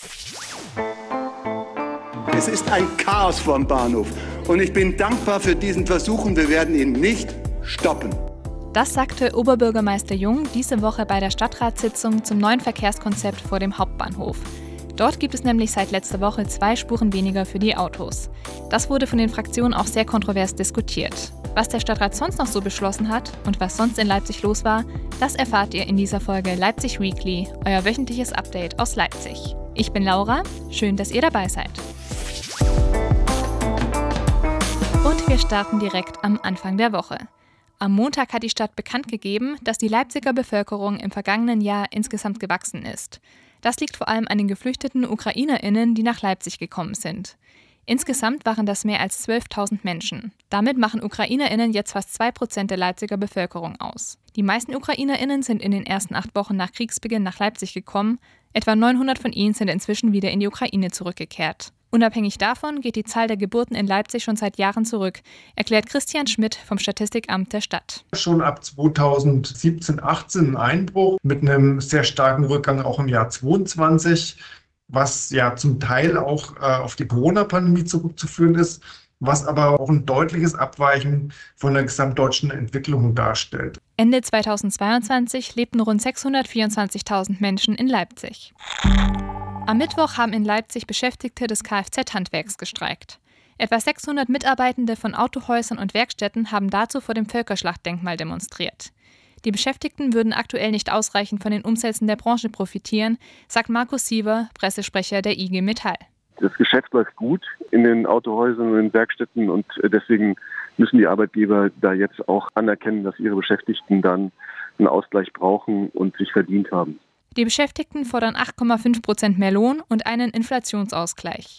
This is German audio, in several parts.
Es ist ein Chaos vorm Bahnhof und ich bin dankbar für diesen Versuch und wir werden ihn nicht stoppen. Das sagte Oberbürgermeister Jung diese Woche bei der Stadtratssitzung zum neuen Verkehrskonzept vor dem Hauptbahnhof. Dort gibt es nämlich seit letzter Woche 2 Spuren weniger für die Autos. Das wurde von den Fraktionen auch sehr kontrovers diskutiert. Was der Stadtrat sonst noch so beschlossen hat und was sonst in Leipzig los war, das erfahrt ihr in dieser Folge Leipzig Weekly, euer wöchentliches Update aus Leipzig. Ich bin Laura, schön, dass ihr dabei seid. Und wir starten direkt am Anfang der Woche. Am Montag hat die Stadt bekannt gegeben, dass die Leipziger Bevölkerung im vergangenen Jahr insgesamt gewachsen ist. Das liegt vor allem an den geflüchteten UkrainerInnen, die nach Leipzig gekommen sind. Insgesamt waren das mehr als 12.000 Menschen. Damit machen UkrainerInnen jetzt fast 2% der Leipziger Bevölkerung aus. Die meisten UkrainerInnen sind in den ersten 8 Wochen nach Kriegsbeginn nach Leipzig gekommen. Etwa 900 von ihnen sind inzwischen wieder in die Ukraine zurückgekehrt. Unabhängig davon geht die Zahl der Geburten in Leipzig schon seit Jahren zurück, erklärt Christian Schmidt vom Statistikamt der Stadt. Schon ab 2017, 18 ein Einbruch mit einem sehr starken Rückgang auch im Jahr 22, was ja zum Teil auch auf die Corona-Pandemie zurückzuführen ist, was aber auch ein deutliches Abweichen von der gesamtdeutschen Entwicklung darstellt. Ende 2022 lebten rund 624.000 Menschen in Leipzig. Am Mittwoch haben in Leipzig Beschäftigte des Kfz-Handwerks gestreikt. Etwa 600 Mitarbeitende von Autohäusern und Werkstätten haben dazu vor dem Völkerschlachtdenkmal demonstriert. Die Beschäftigten würden aktuell nicht ausreichend von den Umsätzen der Branche profitieren, sagt Markus Siever, Pressesprecher der IG Metall. Das Geschäft läuft gut in den Autohäusern und in den Werkstätten und deswegen müssen die Arbeitgeber da jetzt auch anerkennen, dass ihre Beschäftigten dann einen Ausgleich brauchen und sich verdient haben. Die Beschäftigten fordern 8,5% mehr Lohn und einen Inflationsausgleich.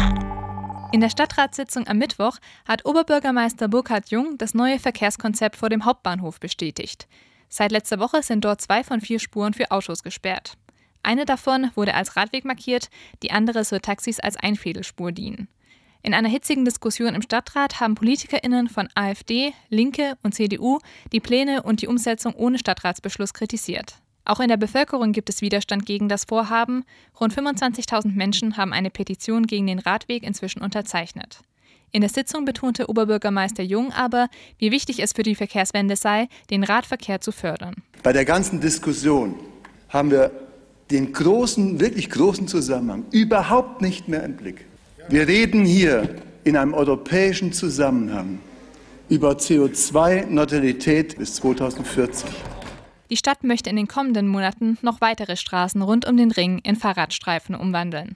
In der Stadtratssitzung am Mittwoch hat Oberbürgermeister Burkhard Jung das neue Verkehrskonzept vor dem Hauptbahnhof bestätigt. Seit letzter Woche sind dort 2 von 4 Spuren für Autos gesperrt. Eine davon wurde als Radweg markiert, die andere soll Taxis als Einfädelspur dienen. In einer hitzigen Diskussion im Stadtrat haben PolitikerInnen von AfD, Linke und CDU die Pläne und die Umsetzung ohne Stadtratsbeschluss kritisiert. Auch in der Bevölkerung gibt es Widerstand gegen das Vorhaben. Rund 25.000 Menschen haben eine Petition gegen den Radweg inzwischen unterzeichnet. In der Sitzung betonte Oberbürgermeister Jung aber, wie wichtig es für die Verkehrswende sei, den Radverkehr zu fördern. Bei der ganzen Diskussion haben wir den wirklich großen Zusammenhang überhaupt nicht mehr im Blick. Wir reden hier in einem europäischen Zusammenhang über CO2-Neutralität bis 2040. Die Stadt möchte in den kommenden Monaten noch weitere Straßen rund um den Ring in Fahrradstreifen umwandeln.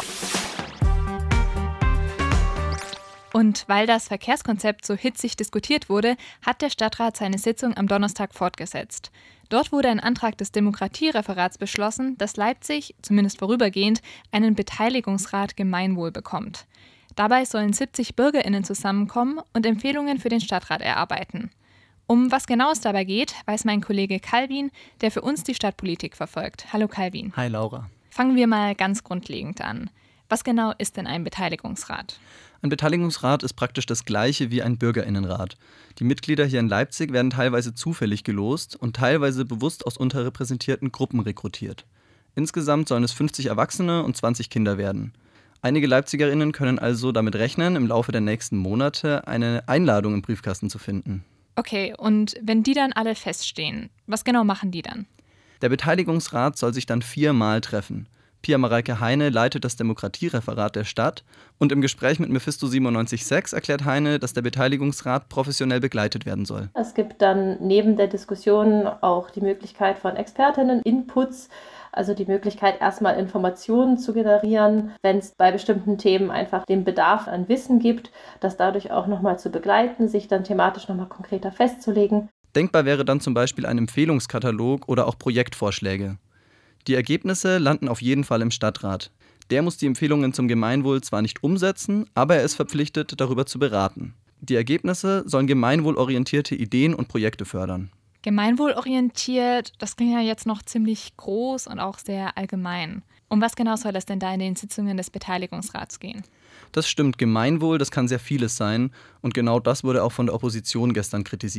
Und weil das Verkehrskonzept so hitzig diskutiert wurde, hat der Stadtrat seine Sitzung am Donnerstag fortgesetzt. Dort wurde ein Antrag des Demokratiereferats beschlossen, dass Leipzig, zumindest vorübergehend, einen Beteiligungsrat Gemeinwohl bekommt. Dabei sollen 70 BürgerInnen zusammenkommen und Empfehlungen für den Stadtrat erarbeiten. Um was genau es dabei geht, weiß mein Kollege Calvin, der für uns die Stadtpolitik verfolgt. Hallo Calvin. Hi Laura. Fangen wir mal ganz grundlegend an. Was genau ist denn ein Beteiligungsrat? Ein Beteiligungsrat ist praktisch das Gleiche wie ein BürgerInnenrat. Die Mitglieder hier in Leipzig werden teilweise zufällig gelost und teilweise bewusst aus unterrepräsentierten Gruppen rekrutiert. Insgesamt sollen es 50 Erwachsene und 20 Kinder werden. Einige LeipzigerInnen können also damit rechnen, im Laufe der nächsten Monate eine Einladung im Briefkasten zu finden. Okay, und wenn die dann alle feststehen, was genau machen die dann? Der Beteiligungsrat soll sich dann 4-mal treffen. Pia Mareike Heine leitet das Demokratiereferat der Stadt und im Gespräch mit Mephisto 97.6 erklärt Heine, dass der Beteiligungsrat professionell begleitet werden soll. Es gibt dann neben der Diskussion auch die Möglichkeit von Expertinnen, Inputs, also die Möglichkeit, erstmal Informationen zu generieren, wenn es bei bestimmten Themen einfach den Bedarf an Wissen gibt, das dadurch auch nochmal zu begleiten, sich dann thematisch nochmal konkreter festzulegen. Denkbar wäre dann zum Beispiel ein Empfehlungskatalog oder auch Projektvorschläge. Die Ergebnisse landen auf jeden Fall im Stadtrat. Der muss die Empfehlungen zum Gemeinwohl zwar nicht umsetzen, aber er ist verpflichtet, darüber zu beraten. Die Ergebnisse sollen gemeinwohlorientierte Ideen und Projekte fördern. Gemeinwohlorientiert, das klingt ja jetzt noch ziemlich groß und auch sehr allgemein. Um was genau soll es denn da in den Sitzungen des Beteiligungsrats gehen? Das stimmt, Gemeinwohl, das kann sehr vieles sein und genau das wurde auch von der Opposition gestern kritisiert.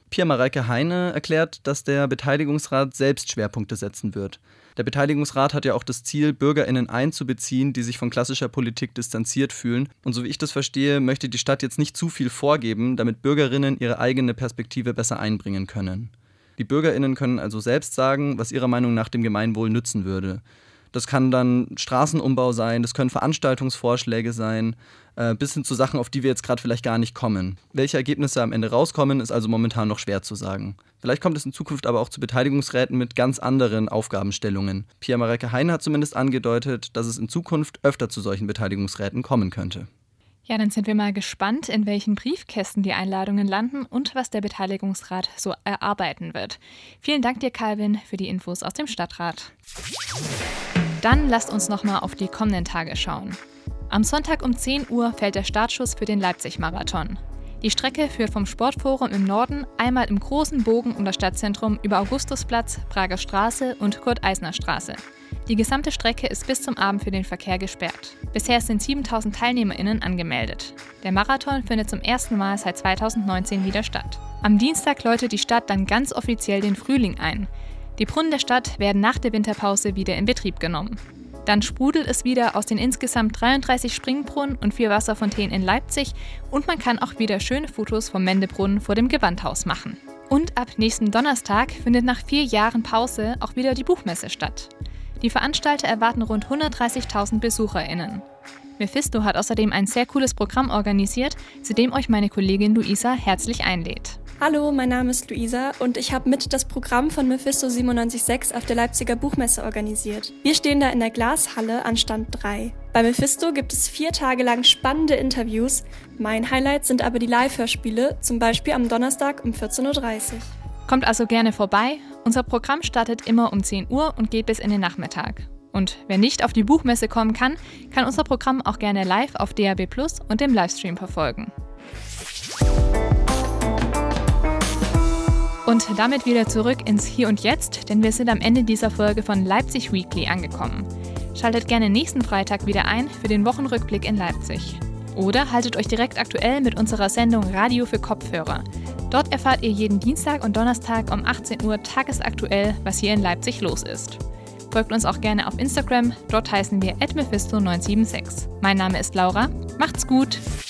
Pia-Mareike Heine erklärt, dass der Beteiligungsrat selbst Schwerpunkte setzen wird. Der Beteiligungsrat hat ja auch das Ziel, BürgerInnen einzubeziehen, die sich von klassischer Politik distanziert fühlen. Und so wie ich das verstehe, möchte die Stadt jetzt nicht zu viel vorgeben, damit BürgerInnen ihre eigene Perspektive besser einbringen können. Die BürgerInnen können also selbst sagen, was ihrer Meinung nach dem Gemeinwohl nützen würde. Das kann dann Straßenumbau sein, das können Veranstaltungsvorschläge sein, bis hin zu Sachen, auf die wir jetzt gerade vielleicht gar nicht kommen. Welche Ergebnisse am Ende rauskommen, ist also momentan noch schwer zu sagen. Vielleicht kommt es in Zukunft aber auch zu Beteiligungsräten mit ganz anderen Aufgabenstellungen. Pia-Mareike Heine hat zumindest angedeutet, dass es in Zukunft öfter zu solchen Beteiligungsräten kommen könnte. Ja, dann sind wir mal gespannt, in welchen Briefkästen die Einladungen landen und was der Beteiligungsrat so erarbeiten wird. Vielen Dank dir, Calvin, für die Infos aus dem Stadtrat. Dann lasst uns nochmal auf die kommenden Tage schauen. Am Sonntag um 10 Uhr fällt der Startschuss für den Leipzig-Marathon. Die Strecke führt vom Sportforum im Norden einmal im großen Bogen um das Stadtzentrum über Augustusplatz, Prager Straße und Kurt-Eisner-Straße. Die gesamte Strecke ist bis zum Abend für den Verkehr gesperrt. Bisher sind 7.000 TeilnehmerInnen angemeldet. Der Marathon findet zum ersten Mal seit 2019 wieder statt. Am Dienstag läutet die Stadt dann ganz offiziell den Frühling ein. Die Brunnen der Stadt werden nach der Winterpause wieder in Betrieb genommen. Dann sprudelt es wieder aus den insgesamt 33 Springbrunnen und 4 Wasserfontänen in Leipzig und man kann auch wieder schöne Fotos vom Mendebrunnen vor dem Gewandhaus machen. Und ab nächsten Donnerstag findet nach 4 Jahren Pause auch wieder die Buchmesse statt. Die Veranstalter erwarten rund 130.000 BesucherInnen. Mephisto hat außerdem ein sehr cooles Programm organisiert, zu dem euch meine Kollegin Luisa herzlich einlädt. Hallo, mein Name ist Luisa und ich habe mit das Programm von Mephisto 97.6 auf der Leipziger Buchmesse organisiert. Wir stehen da in der Glashalle an Stand 3. Bei Mephisto gibt es 4 Tage lang spannende Interviews. Mein Highlight sind aber die Live-Hörspiele, zum Beispiel am Donnerstag um 14.30 Uhr. Kommt also gerne vorbei. Unser Programm startet immer um 10 Uhr und geht bis in den Nachmittag. Und wer nicht auf die Buchmesse kommen kann unser Programm auch gerne live auf DAB+ und dem Livestream verfolgen. Und damit wieder zurück ins Hier und Jetzt, denn wir sind am Ende dieser Folge von Leipzig Weekly angekommen. Schaltet gerne nächsten Freitag wieder ein für den Wochenrückblick in Leipzig. Oder haltet euch direkt aktuell mit unserer Sendung Radio für Kopfhörer. Dort erfahrt ihr jeden Dienstag und Donnerstag um 18 Uhr tagesaktuell, was hier in Leipzig los ist. Folgt uns auch gerne auf Instagram, dort heißen wir @mephisto976. Mein Name ist Laura, macht's gut!